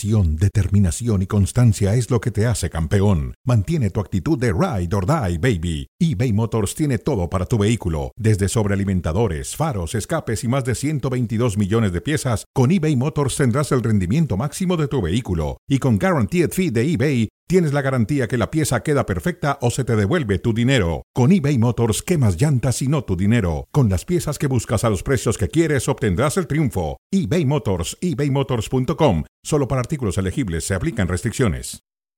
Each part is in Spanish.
Pasión, determinación y constancia es lo que te hace campeón. Mantiene tu actitud de ride or die, baby. eBay Motors tiene todo para tu vehículo, desde sobrealimentadores, faros, escapes y más de 122 millones de piezas. Con eBay Motors tendrás el rendimiento máximo de tu vehículo. Y con Guaranteed Fee de eBay, tienes la garantía que la pieza queda perfecta o se te devuelve tu dinero. Con eBay Motors, quemas llantas y no tu dinero. Con las piezas que buscas a los precios que quieres, obtendrás el triunfo. eBay Motors, ebaymotors.com. Solo para artículos elegibles se aplican restricciones.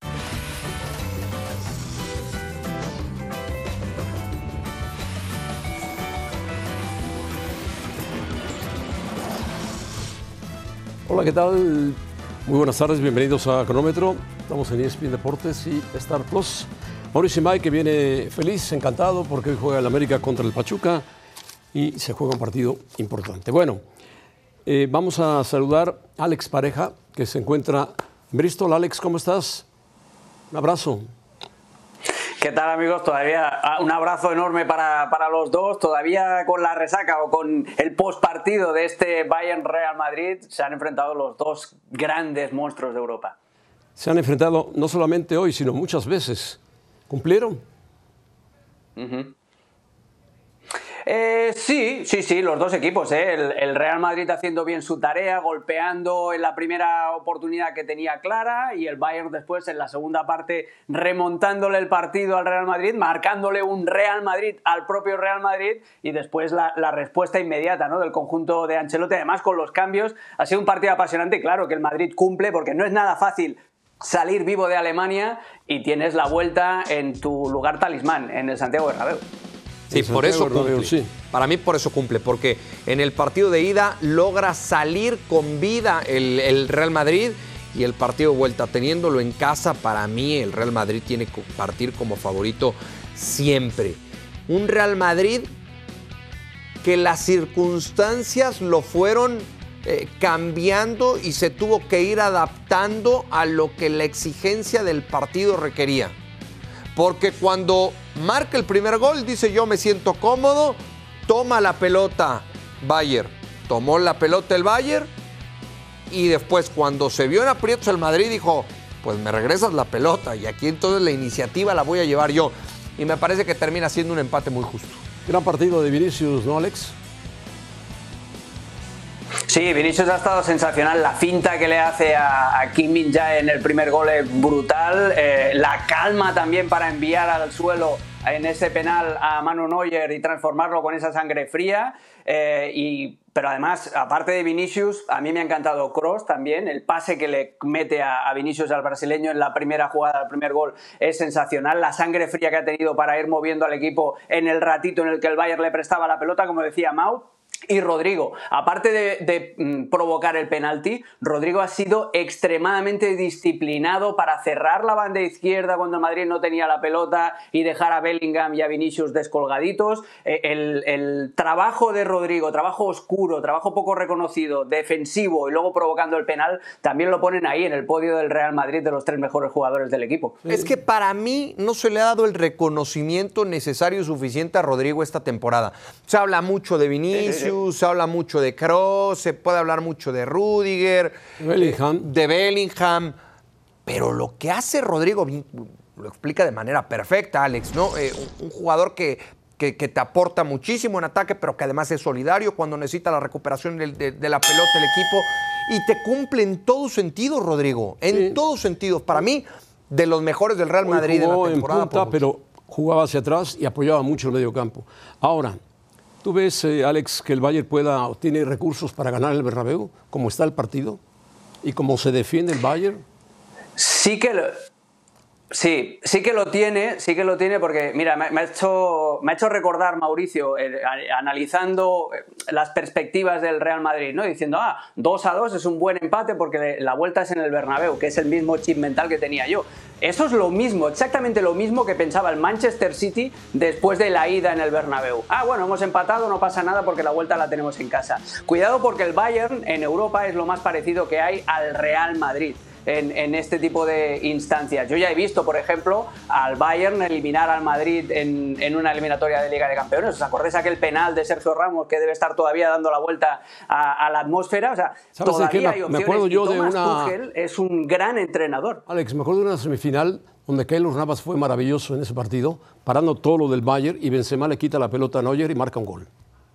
Hola, ¿qué tal? Muy buenas tardes, bienvenidos a Cronómetro. Estamos en ESPN Deportes y Star Plus. Mauricio Imay, que viene feliz, encantado, porque hoy juega el América contra el Pachuca y se juega un partido importante. Bueno, vamos a saludar a Alex Pareja, que se encuentra en Bristol. Alex, ¿cómo estás? Un abrazo. ¿Qué tal, amigos? Todavía un abrazo enorme para los dos. Todavía con la resaca o con el postpartido de este Bayern-Real Madrid se han enfrentado los dos grandes monstruos de Europa. Se han enfrentado no solamente hoy, sino muchas veces. ¿Cumplieron? Sí, los dos equipos. El Real Madrid haciendo bien su tarea, golpeando en la primera oportunidad que tenía clara, y el Bayern después en la segunda parte remontándole el partido al Real Madrid, marcándole un Real Madrid al propio Real Madrid, y después la respuesta inmediata, ¿no?, del conjunto de Ancelotti. Además, con los cambios ha sido un partido apasionante. Claro que el Madrid cumple, porque no es nada fácil salir vivo de Alemania y tienes la vuelta en tu lugar talismán, en el Santiago Bernabéu. Sí, por eso cumple. Sí. Para mí por eso cumple, porque en el partido de ida logra salir con vida el Real Madrid, y el partido de vuelta, teniéndolo en casa, para mí el Real Madrid tiene que partir como favorito siempre. Un Real Madrid que las circunstancias lo fueron cambiando y se tuvo que ir adaptando a lo que la exigencia del partido requería. Porque cuando marca el primer gol, dice: yo me siento cómodo, toma la pelota Bayern. Tomó la pelota el Bayern, y después, cuando se vio en aprietos el Madrid, dijo: pues me regresas la pelota, y aquí entonces la iniciativa la voy a llevar yo. Y me parece que termina siendo un empate muy justo. Gran partido de Vinicius, ¿no, Alex? Sí, Vinicius ha estado sensacional. La finta que le hace a Kim Min-jae en el primer gol es brutal. La calma también para enviar al suelo en ese penal a Manu Neuer y transformarlo con esa sangre fría. Pero además, aparte de Vinicius, a mí me ha encantado Kroos también. El pase que le mete a Vinicius, al brasileño, en la primera jugada, el primer gol, es sensacional. La sangre fría que ha tenido para ir moviendo al equipo en el ratito en el que el Bayern le prestaba la pelota, como decía Mau. Y Rodrigo, aparte de provocar el penalti, Rodrigo ha sido extremadamente disciplinado para cerrar la banda izquierda cuando el Madrid no tenía la pelota y dejar a Bellingham y a Vinicius descolgaditos. El trabajo de Rodrigo, trabajo oscuro, trabajo poco reconocido, defensivo, y luego provocando el penal, también lo ponen ahí en el podio del Real Madrid de los 3 mejores jugadores del equipo. Es que para mí no se le ha dado el reconocimiento necesario y suficiente a Rodrigo esta temporada. Se habla mucho de Vinicius, se habla mucho de Kroos, se puede hablar mucho de Rüdiger, de Bellingham, pero lo que hace Rodrigo lo explica de manera perfecta, Alex, ¿no? Un jugador que te aporta muchísimo en ataque, pero que además es solidario cuando necesita la recuperación de la pelota del equipo, y te cumple en todos sentidos, Rodrigo, en todos sentidos. Para mí, de los mejores del Real Madrid en la temporada. En punta, pero jugaba hacia atrás y apoyaba mucho el medio campo. Ahora, ¿tú ves, Alex, que el Bayern tiene recursos para ganar el Bernabéu, como está el partido y cómo se defiende el Bayern? Sí que lo tiene, porque mira, me ha hecho recordar, Mauricio, analizando las perspectivas del Real Madrid, ¿no? Diciendo, 2-2 es un buen empate porque la vuelta es en el Bernabéu, que es el mismo chip mental que tenía yo. Eso es lo mismo, exactamente lo mismo que pensaba el Manchester City después de la ida en el Bernabéu. Bueno, hemos empatado, no pasa nada porque la vuelta la tenemos en casa. Cuidado, porque el Bayern en Europa es lo más parecido que hay al Real Madrid. en este tipo de instancias. Yo ya he visto, por ejemplo, al Bayern eliminar al Madrid en una eliminatoria de Liga de Campeones. ¿Os acordáis aquel penal de Sergio Ramos que debe estar todavía dando la vuelta a la atmósfera? O sea, todavía hay opciones. Me acuerdo yo de Tuchel es un gran entrenador. Alex, me acuerdo de una semifinal donde Keylor Navas fue maravilloso en ese partido, parando todo lo del Bayern, y Benzema le quita la pelota a Neuer y marca un gol.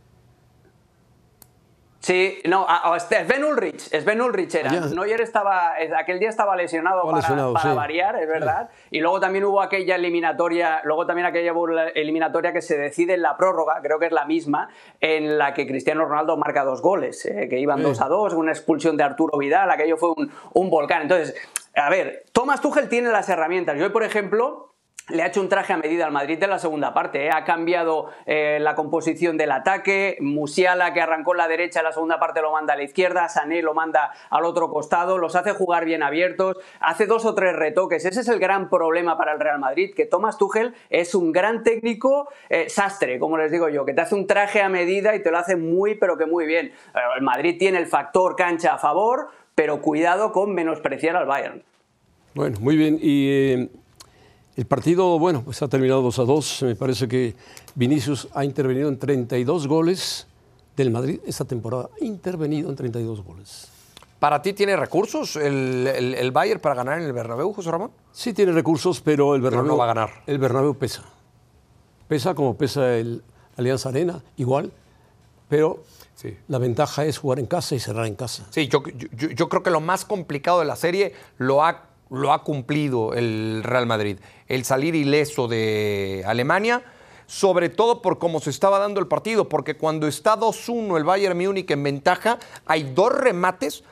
Sí, no, Sven Ulrich era. Neuer aquel día estaba lesionado para variar, es verdad. Sí. Y luego también hubo aquella eliminatoria que se decide en la prórroga, creo que es la misma, en la que Cristiano Ronaldo marca 2 goles, que iban 2-2, una expulsión de Arturo Vidal, aquello fue un volcán. Entonces, a ver, Thomas Tuchel tiene las herramientas. Yo, por ejemplo, le ha hecho un traje a medida al Madrid de la segunda parte. Ha cambiado la composición del ataque. Musiala, que arrancó en la derecha, en la segunda parte lo manda a la izquierda. Sané lo manda al otro costado. Los hace jugar bien abiertos. Hace 2 o 3 retoques. Ese es el gran problema para el Real Madrid, que Thomas Tuchel es un gran técnico sastre, como les digo yo, que te hace un traje a medida y te lo hace muy, pero que muy bien. El Madrid tiene el factor cancha a favor, pero cuidado con menospreciar al Bayern. Bueno, muy bien. Y el partido, bueno, pues ha terminado 2-2. Me parece que Vinicius ha intervenido en 32 goles del Madrid esta temporada. Ha intervenido en 32 goles. ¿Para ti tiene recursos el Bayern para ganar en el Bernabéu, José Ramón? Sí tiene recursos, pero el Bernabéu no va a ganar. El Bernabéu pesa. Pesa como pesa el Allianz Arena, igual. Pero sí, la ventaja es jugar en casa y cerrar en casa. Sí, yo creo que lo más complicado de la serie lo ha cumplido el Real Madrid. El salir ileso de Alemania, sobre todo por cómo se estaba dando el partido, porque cuando está 2-1 el Bayern Múnich en ventaja, hay 2 remates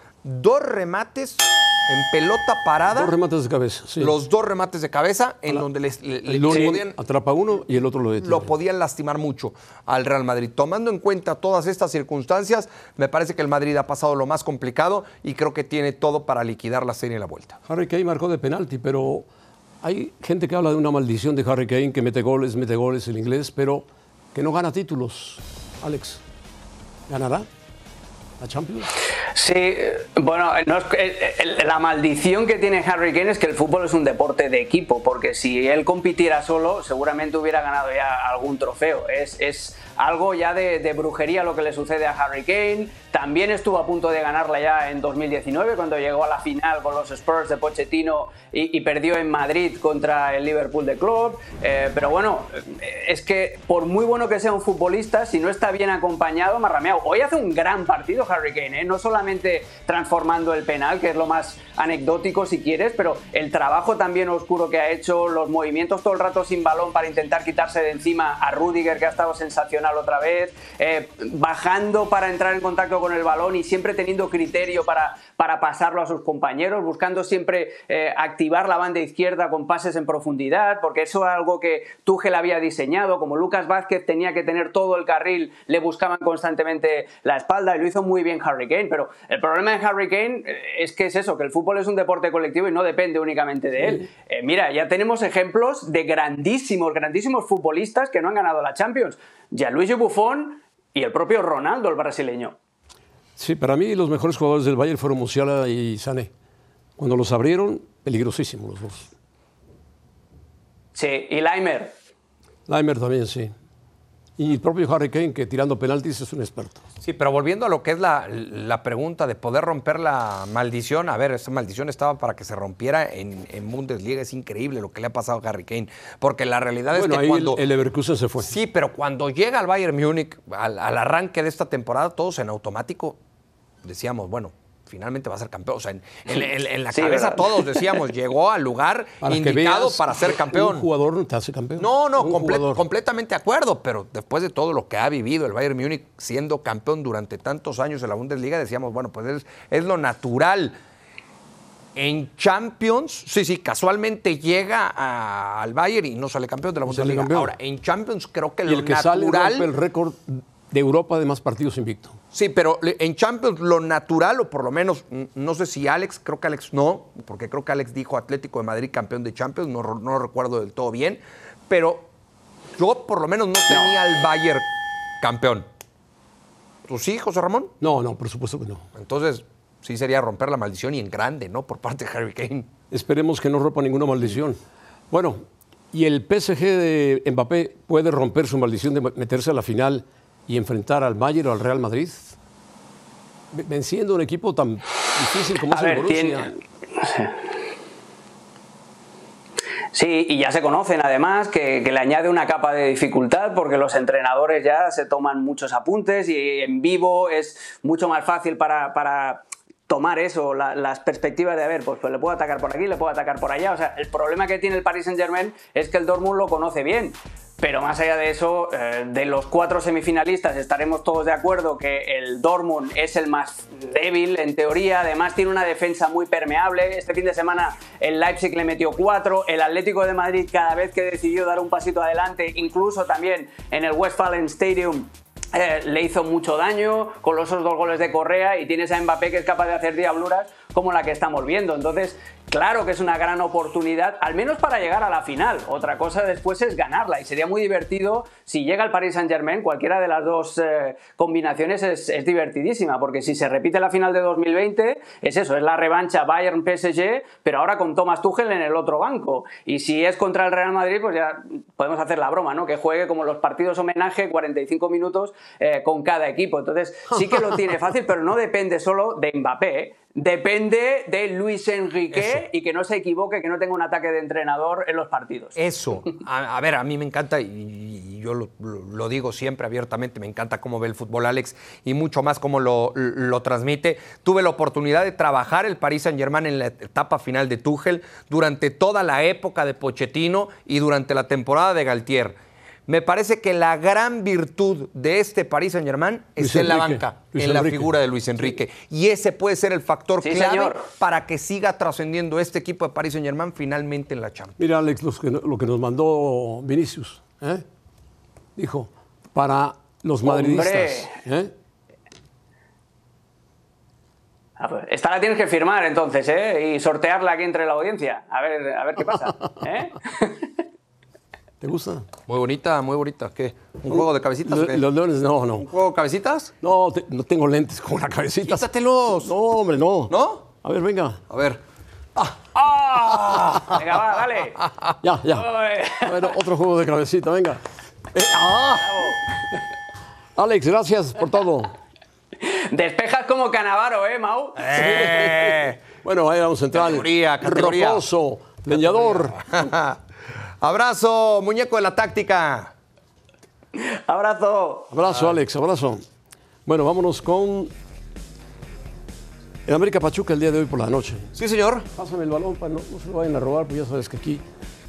en pelota parada. 2 remates de cabeza, sí. Los 2 remates de cabeza en donde le podían, atrapa uno y el otro lo detiene. Lo podían lastimar mucho al Real Madrid. Tomando en cuenta todas estas circunstancias, me parece que el Madrid ha pasado lo más complicado y creo que tiene todo para liquidar la serie en la vuelta. Harry Kane marcó de penalti, pero hay gente que habla de una maldición de Harry Kane, que mete goles el inglés, pero que no gana títulos. Alex, ¿ganará la Champions? Sí, bueno, la maldición que tiene Harry Kane es que el fútbol es un deporte de equipo, porque si él compitiera solo, seguramente hubiera ganado ya algún trofeo. Es algo ya de brujería lo que le sucede a Harry Kane. También estuvo a punto de ganarla ya en 2019, cuando llegó a la final con los Spurs de Pochettino y perdió en Madrid contra el Liverpool de Klopp. Pero bueno, es que por muy bueno que sea un futbolista, si no está bien acompañado, marrameado. Hoy hace un gran partido Harry Kane, no solamente transformando el penal, que es lo más anecdótico si quieres, pero el trabajo también oscuro que ha hecho, los movimientos todo el rato sin balón para intentar quitarse de encima a Rüdiger, que ha estado sensacional otra vez, bajando para entrar en contacto con el balón y siempre teniendo criterio para pasarlo a sus compañeros, buscando siempre activar la banda izquierda con pases en profundidad, porque eso es algo que Tuchel había diseñado. Como Lucas Vázquez tenía que tener todo el carril, le buscaban constantemente la espalda y lo hizo muy bien Harry Kane. Pero el problema de Harry Kane es que es eso, que el fútbol es un deporte colectivo y no depende únicamente de él. Mira, ya tenemos ejemplos de grandísimos futbolistas que no han ganado la Champions. Gianluigi Buffon y el propio Ronaldo, el brasileño. Sí, para mí los mejores jugadores del Bayern fueron Musiala y Sané. Cuando los abrieron, peligrosísimos los dos. Sí, y Laimer. Laimer también, sí. Y el propio Harry Kane, que tirando penaltis es un experto. Sí, pero volviendo a lo que es la pregunta de poder romper la maldición, a ver, esa maldición estaba para que se rompiera en Bundesliga. Es increíble lo que le ha pasado a Harry Kane, porque la realidad es que ahí cuando el Leverkusen se fue. Sí, pero cuando llega al Bayern Múnich, al arranque de esta temporada, todos en automático decíamos, bueno, finalmente va a ser campeón. O sea, en la cabeza ¿verdad? Todos decíamos, llegó al lugar indicado para ser campeón. Un jugador no te hace campeón. No, completamente de acuerdo, pero después de todo lo que ha vivido el Bayern Múnich siendo campeón durante tantos años en la Bundesliga, decíamos, bueno, pues es lo natural. En Champions, sí, casualmente llega al Bayern y no sale campeón de la Bundesliga. Ahora, en Champions creo que lo que natural... sale rompe el récord de Europa de más partidos invicto. Sí, pero en Champions lo natural, o por lo menos, no sé si Alex, creo que Alex no, porque creo que Alex dijo Atlético de Madrid campeón de Champions, no lo recuerdo del todo bien, pero yo por lo menos no tenía al Bayern campeón. ¿Tú sí, José Ramón? No, por supuesto que no. Entonces, sí sería romper la maldición y en grande, ¿no? Por parte de Harry Kane. Esperemos que no rompa ninguna maldición. Bueno, ¿y el PSG de Mbappé puede romper su maldición de meterse a la final y enfrentar al Bayern o al Real Madrid? Venciendo un equipo tan difícil como es el Borussia. Sí, y ya se conocen además que le añade una capa de dificultad porque los entrenadores ya se toman muchos apuntes y en vivo es mucho más fácil para tomar eso, las perspectivas de, a ver, pues le puedo atacar por aquí, le puedo atacar por allá. O sea, el problema que tiene el Paris Saint-Germain es que el Dortmund lo conoce bien. Pero más allá de eso, de los 4 semifinalistas estaremos todos de acuerdo que el Dortmund es el más débil en teoría, además tiene una defensa muy permeable. Este fin de semana el Leipzig le metió 4, el Atlético de Madrid cada vez que decidió dar un pasito adelante, incluso también en el Westfalen Stadium, le hizo mucho daño con esos 2 goles de Correa, y tienes a Mbappé que es capaz de hacer diabluras como la que estamos viendo. Entonces, claro que es una gran oportunidad, al menos para llegar a la final. Otra cosa después es ganarla, y sería muy divertido si llega el Paris Saint-Germain. Cualquiera de las dos combinaciones es divertidísima, porque si se repite la final de 2020, es eso, es la revancha Bayern-PSG, pero ahora con Thomas Tuchel en el otro banco. Y si es contra el Real Madrid, pues ya podemos hacer la broma, ¿no? Que juegue como los partidos homenaje, 45 minutos con cada equipo. Entonces, sí que lo tiene fácil, pero no depende solo de Mbappé, ¿eh? Depende de Luis Enrique, y que no se equivoque, que no tenga un ataque de entrenador en los partidos. Eso. A ver, a mí me encanta, y yo lo digo siempre abiertamente, me encanta cómo ve el fútbol Alex y mucho más cómo lo transmite. Tuve la oportunidad de trabajar el Paris Saint-Germain en la etapa final de Tuchel, durante toda la época de Pochettino y durante la temporada de Galtier. Me parece que la gran virtud de este Paris Saint-Germain es en la banca, en la figura de Luis Enrique. Y ese puede ser el factor clave para que siga trascendiendo este equipo de Paris Saint-Germain finalmente en la Champions. Mira, Alex, lo que nos mandó Vinicius. Dijo, para los madridistas. Esta la tienes que firmar entonces, y sortearla aquí entre la audiencia. A ver qué pasa. ¿Te gusta? Muy bonita. ¿Qué? ¿Un juego de cabecitas? Los leones, no. ¿Un juego de cabecitas? No, no tengo lentes con la cabecita. Quítatelos. No, hombre, no. ¿No? A ver, venga. A ver. Venga, va, dale. Ya. Bueno, otro juego de cabecita, venga. Alex, gracias por todo. Despejas como Cannavaro, Mau? Bueno, ahí vamos a entrar. Categoría. Rocoso, leñador. Abrazo, muñeco de la táctica. Abrazo. Abrazo, Alex, abrazo. Bueno, vámonos con el América Pachuca el día de hoy por la noche. Sí, señor. Pásame el balón para no se lo vayan a robar, pues ya sabes que aquí...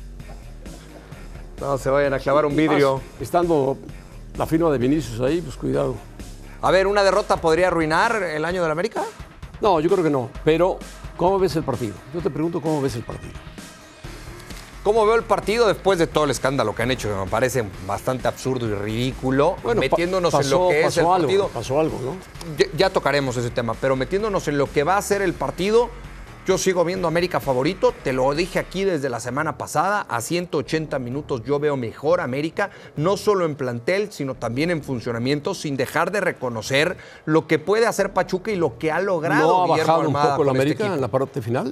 No se vayan a clavar un vidrio. Estando la firma de Vinicius ahí, pues cuidado. A ver, ¿una derrota podría arruinar el año del América? No, yo creo que no. Pero, ¿cómo ves el partido? Yo te pregunto, ¿cómo ves el partido? ¿Cómo veo el partido después de todo el escándalo que han hecho? Que me parece bastante absurdo y ridículo. Bueno, metiéndonos en lo que es el partido. Pasó algo, ¿no? Ya tocaremos ese tema, pero metiéndonos en lo que va a ser el partido, yo sigo viendo a América favorito. Te lo dije aquí desde la semana pasada. A 180 minutos yo veo mejor a América, no solo en plantel, sino también en funcionamiento, sin dejar de reconocer lo que puede hacer Pachuca y lo que ha logrado. ¿No ha Guillermo bajado Almada un poco la con América este en la parte final?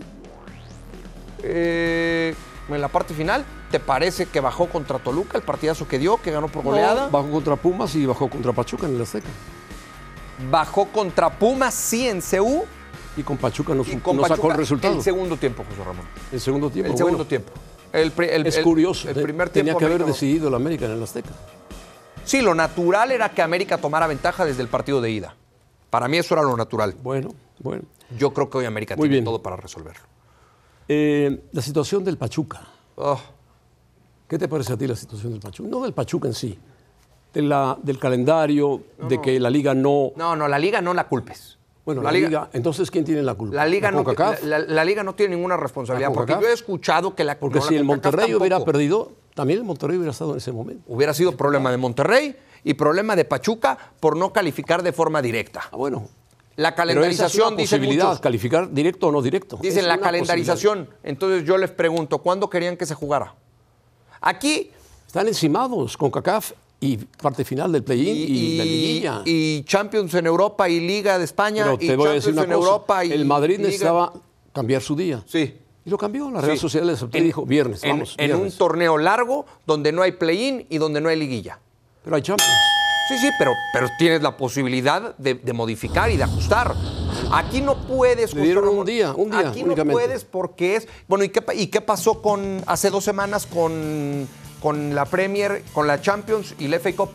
En la parte final, ¿te parece que bajó contra Toluca, el partidazo que dio, que ganó por goleada? No, bajó contra Pumas y bajó contra Pachuca en el Azteca. Bajó contra Pumas, sí, en CU. Y con Pachuca no sacó el resultado. El segundo tiempo, José Ramón. El segundo tiempo. El segundo tiempo. Es curioso. El primer tiempo. Tenía que haber decidido el América en el Azteca. Sí, lo natural era que América tomara ventaja desde el partido de ida. Para mí eso era lo natural. Bueno. Yo creo que hoy América tiene todo para resolverlo. La situación del Pachuca. ¿Qué te parece a ti la situación del Pachuca? No del Pachuca en sí, del calendario, de que la Liga no... No, la Liga no la culpes. Bueno, la Liga, entonces, ¿quién tiene la culpa? La Liga no tiene ninguna responsabilidad, porque yo he escuchado que la... Porque si el Monterrey hubiera perdido, también el Monterrey hubiera estado en ese momento. Hubiera sido problema de Monterrey y problema de Pachuca por no calificar de forma directa. Bueno... La calendarización, dicen muchos. Calificar directo o no directo. Dicen la calendarización. Entonces yo les pregunto, ¿cuándo querían que se jugara? Aquí... Están encimados. CONCACAF y parte final del play-in y la liguilla. Y Champions en Europa y Liga de España. Pero te y voy Champions a decir una en cosa, Europa y el Madrid Liga. necesitaba cambiar su día. Sí. Y lo cambió, la Real Sí. Sociedad le aceptó y dijo, viernes, vamos, En un viernes. torneo largo donde no hay play-in y donde no hay liguilla. Pero hay Champions. Sí, pero tienes la posibilidad de modificar y de ajustar. Aquí no puedes. Le dieron José un día Aquí únicamente. no puedes porque es. Bueno, ¿y qué pasó hace 2 semanas con la Premier, con la Champions y la FA Cup?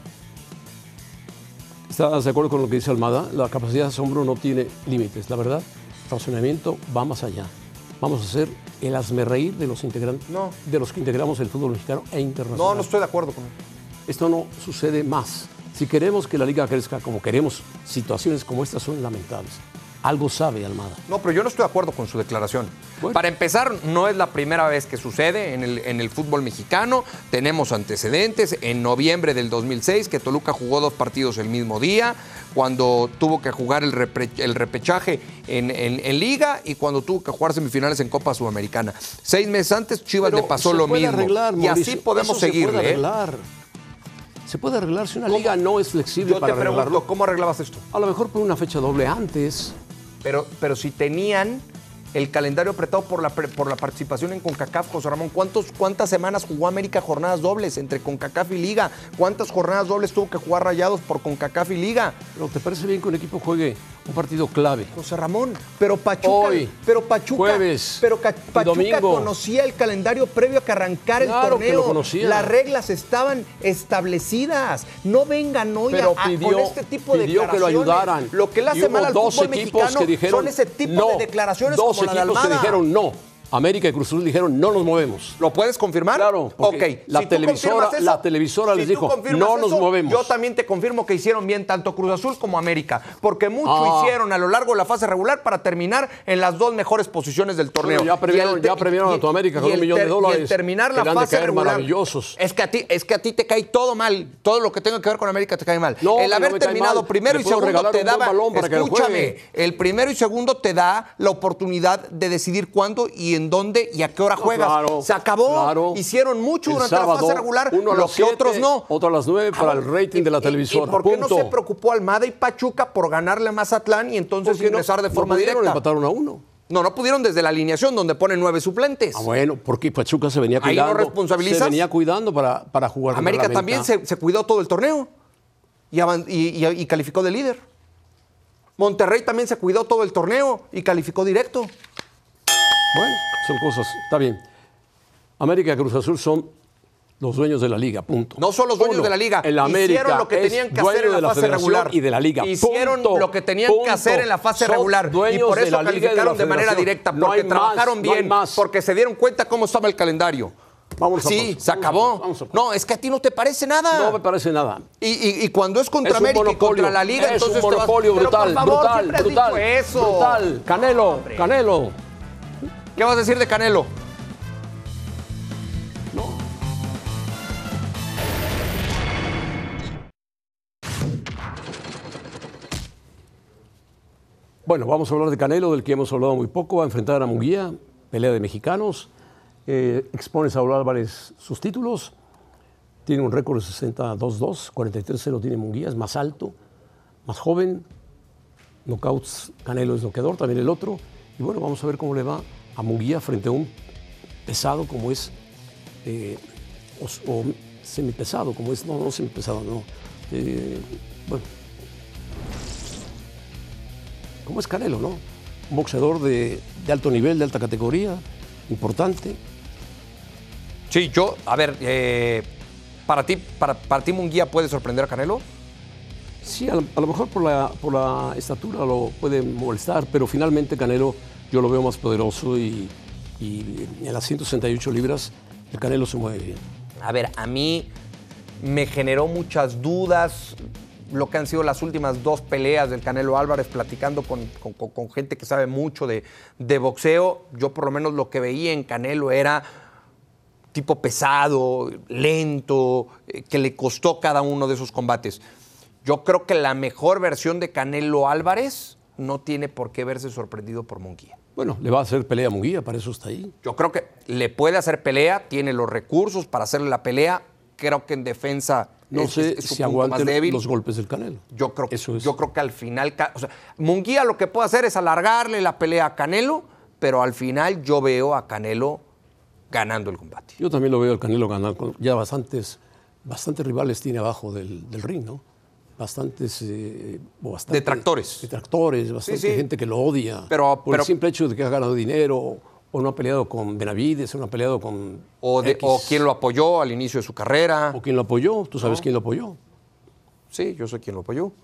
¿Estás de acuerdo con lo que dice Almada? La capacidad de asombro no tiene límites. La verdad, el razonamiento va más allá. Vamos a ser el hazmerreír de los integrantes, de los que integramos el fútbol mexicano e internacional. No estoy de acuerdo con él. Esto no sucede más. Si queremos que la liga crezca como queremos, situaciones como estas son lamentables. Algo sabe Almada. No, pero yo no estoy de acuerdo con su declaración. Bueno. Para empezar, no es la primera vez que sucede en el fútbol mexicano. Tenemos antecedentes. En noviembre del 2006, que Toluca jugó 2 partidos el mismo día, cuando tuvo que jugar el repechaje en Liga y cuando tuvo que jugar semifinales en Copa Sudamericana. 6 meses antes, Chivas le pasó lo mismo. Arreglar, y así podemos seguirle. Se puede arreglar. Se puede arreglar si una liga no es flexible para arreglarlo. Yo te pregunto, ¿cómo arreglabas esto? A lo mejor por una fecha doble antes. Pero si tenían el calendario apretado por la participación en CONCACAF, José Ramón, ¿cuántas semanas jugó América jornadas dobles entre CONCACAF y Liga? ¿Cuántas jornadas dobles tuvo que jugar Rayados por CONCACAF y Liga? ¿Pero te parece bien que un equipo juegue un partido clave? José Ramón, pero Pachuca, Hoy, jueves, Pachuca domingo. conocía el calendario previo a que arrancara Claro el torneo. que lo conocía. Las reglas estaban establecidas. No vengan hoy Pero con este tipo de pidió que lo ayudaran. Lo que le hace Y hubo mal al 2 fútbol equipos mexicano que dijeron, son ese tipo no. de declaraciones 2 como la de equipos que Almada. dijeron no. América y Cruz Azul dijeron no nos movemos. ¿Lo puedes confirmar? Claro, porque Ok. la Si tú confirmas eso, la televisora les si tú dijo, confirmas no nos eso, movemos. Yo también te confirmo que hicieron bien tanto Cruz Azul como América, porque mucho hicieron a lo largo de la fase regular para terminar en las 2 mejores posiciones del torneo. Bueno, ya premiaron a tu América con $1 millón. Y el terminar la fase regular. Maravillosos. Es que a ti te cae todo mal. Todo lo que tenga que ver con América te cae mal. No, el haber no me cae terminado mal. primero Le y puedo segundo regalar te un buen daba. balón para que lo Escúchame, juegue. el primero y segundo te da la oportunidad de decidir cuándo y en dónde y a qué hora juegas. Claro, se acabó. claro. Hicieron mucho El durante sábado, la fase regular, uno a lo las que 7, otros no. Otro a las 9 para el rating de la televisora. ¿Y por qué no Punto. se preocupó Almada y Pachuca por ganarle a Mazatlán y entonces Porque ingresar de forma pudieron, directa? empataron a 1. No pudieron desde la alineación donde ponen 9 suplentes. Bueno, porque Pachuca se venía ¿Ahí cuidando. no responsabilizas? Se venía cuidando para jugar. América contra la también América. se cuidó todo el torneo y calificó de líder. Monterrey también se cuidó todo el torneo y calificó directo. Bueno, son cosas, está bien. América y Cruz Azul son los dueños de la liga, punto. No son los dueños de la liga. El América hicieron lo que es tenían que dueño hacer en de la fase federación regular. y de la liga. Hicieron Punto. lo que tenían que hacer en la fase Son regular. Y dueños por de eso la liga y de la calificaron de manera federación. directa, No porque hay más, trabajaron no hay bien, más. porque se dieron cuenta cómo estaba el calendario. Vamos a Sí, pausa, se acabó. vamos a pausa. No, es que a ti no te parece nada. No me parece nada. Y cuando es contra Es un América y contra la Liga, es entonces un te vas- monopolio Pero, brutal, por favor, brutal, siempre has brutal, dicho eso. brutal. Canelo, Canelo. ¿Qué vas a decir de Canelo? No. Bueno, vamos a hablar de Canelo, del que hemos hablado muy poco. Va a enfrentar a Munguía, pelea de mexicanos. Expone Saúl Álvarez sus títulos. Tiene un récord de 62-2, 43-0 tiene Munguía, es más alto, más joven. Knockouts, Canelo es noqueador, también el otro. Y bueno, vamos a ver cómo le va a Munguía frente a un pesado como es, o semipesado como es, no semipesado, no. Bueno, como es Canelo, ¿no? Un boxeador de alto nivel, de alta categoría, importante. Sí, a ver, ¿para ti Munguía puede sorprender a Canelo? Sí, a lo mejor por la estatura lo puede molestar, pero finalmente Canelo yo lo veo más poderoso y en las 168 libras el Canelo se mueve bien. A ver, a mí me generó muchas dudas lo que han sido las últimas 2 peleas del Canelo Álvarez, platicando con gente que sabe mucho de boxeo. Yo por lo menos lo que veía en Canelo era tipo pesado, lento, que le costó cada uno de esos combates. Yo creo que la mejor versión de Canelo Álvarez no tiene por qué verse sorprendido por Munguía. Bueno, le va a hacer pelea a Munguía, para eso está ahí. Yo creo que le puede hacer pelea, tiene los recursos para hacerle la pelea. Creo que en defensa No sé si aguante los golpes del Canelo. Yo creo que al final, o sea, Munguía lo que puede hacer es alargarle la pelea a Canelo, pero al final yo veo a Canelo ganando el combate. Yo también lo veo al Canelo ganar. Ya bastantes rivales tiene abajo del ring, ¿no? Bastantes detractores, bastante gente que lo odia. Pero el simple hecho de que ha ganado dinero, o no ha peleado con Benavides, o no ha peleado con o quien lo apoyó al inicio de su carrera. O quien lo apoyó, ¿tú sabes quién lo apoyó? Sí, yo sé quién lo apoyó.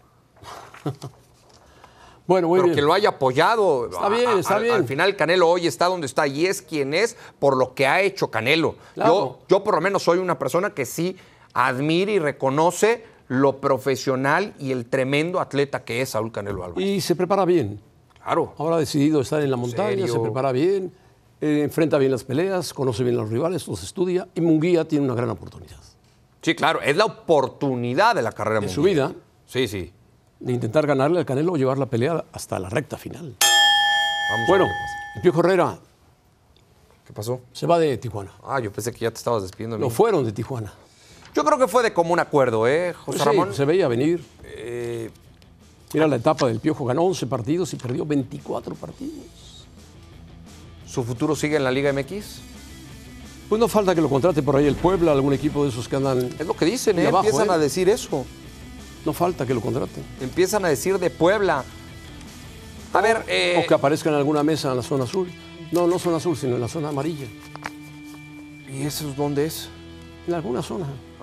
Bueno, muy pero bien. que lo haya apoyado. Está bien. Al final Canelo hoy está donde está y es quien es por lo que ha hecho Canelo. Claro. Yo por lo menos soy una persona que sí admira y reconoce lo profesional y el tremendo atleta que es Saúl Canelo Álvarez. Y se prepara bien. Claro. Ahora ha decidido estar en la montaña, se prepara bien, enfrenta bien las peleas, conoce bien a los rivales, los estudia. Y Munguía tiene una gran oportunidad. Sí, claro. Es la oportunidad de la carrera de su vida. Sí. De intentar ganarle al Canelo o llevar la pelea hasta la recta final. Bueno, el Piojo Herrera. ¿Qué pasó? Se va de Tijuana. Yo pensé que ya te estabas despidiendo. No fueron de Tijuana. Yo creo que fue de común acuerdo, José Ramón. Se veía venir. Mira la etapa del Piojo, ganó 11 partidos y perdió 24 partidos. ¿Su futuro sigue en la Liga MX? Pues no falta que lo contrate por ahí el Puebla, algún equipo de esos que andan. Es lo que dicen, abajo, empiezan a decir eso. No falta que lo contraten. Empiezan a decir de Puebla. A ver. O que aparezca en alguna mesa en la zona azul. No zona azul, sino en la zona amarilla. ¿Y eso dónde es? En alguna zona.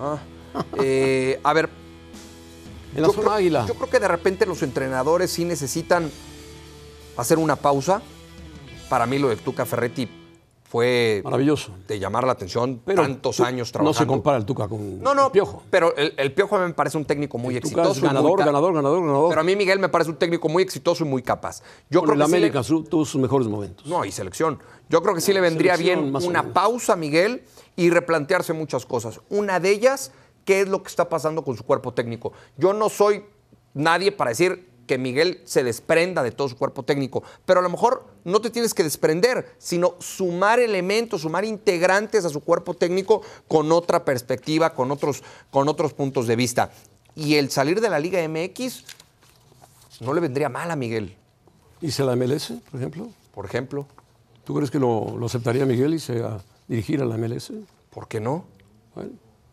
A ver. En la zona águila. Yo creo que de repente los entrenadores sí necesitan hacer una pausa. Para mí lo de Tuca Ferretti fue maravilloso, de llamar la atención, pero tantos años trabajando. No se compara el Tuca con el Piojo. Pero el Piojo me parece un técnico muy exitoso. Es ganador. Pero a mí Miguel me parece un técnico muy exitoso y muy capaz. Yo creo que América tuvo sus mejores momentos. No, y selección. Yo creo que sí le vendría bien una pausa a Miguel y replantearse muchas cosas. Una de ellas, ¿qué es lo que está pasando con su cuerpo técnico? Yo no soy nadie para decir que Miguel se desprenda de todo su cuerpo técnico, pero a lo mejor no te tienes que desprender, sino sumar elementos, sumar integrantes a su cuerpo técnico con otra perspectiva, con otros puntos de vista. Y el salir de la Liga MX no le vendría mal a Miguel. ¿Irse a la MLS, por ejemplo? Por ejemplo. ¿Tú crees que lo aceptaría Miguel y se a dirigir a la MLS? ¿Por qué no? Bueno.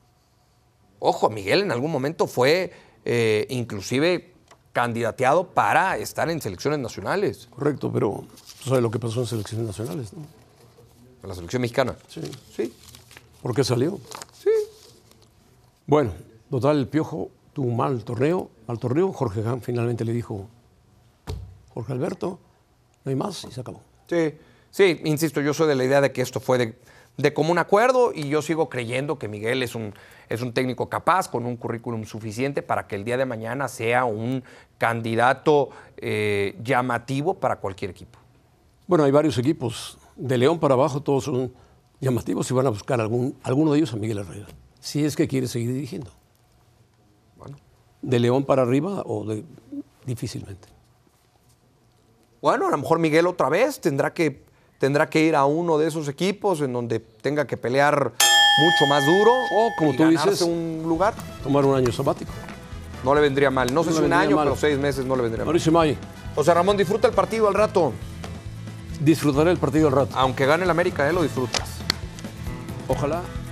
Ojo, Miguel en algún momento fue inclusive candidateado para estar en selecciones nacionales. Correcto, pero tú sabes lo que pasó en selecciones nacionales, ¿no? ¿En la selección mexicana? Sí. ¿Por qué salió? Sí. Bueno, total, el Piojo tuvo un mal torneo. Jorge Gán finalmente le dijo, Jorge Alberto, no hay más, y se acabó. Sí, insisto, yo soy de la idea de que esto fue de común acuerdo y yo sigo creyendo que Miguel es un técnico capaz, con un currículum suficiente para que el día de mañana sea un candidato llamativo para cualquier equipo. Bueno, hay varios equipos. De León para abajo todos son llamativos y van a buscar alguno de ellos a Miguel Herrera, si es que quiere seguir dirigiendo. Bueno. De León para arriba difícilmente. Bueno, a lo mejor Miguel otra vez tendrá que ir a uno de esos equipos en donde tenga que pelear mucho más duro. O, como tú dices, un lugar. Tomar un año sabático. No le vendría mal. No sé si un año, pero 6 meses no le vendría mal. Mauricio May. José Ramón, disfruta el partido al rato. Disfrutaré el partido al rato. Aunque gane el América, lo disfrutas. Ojalá.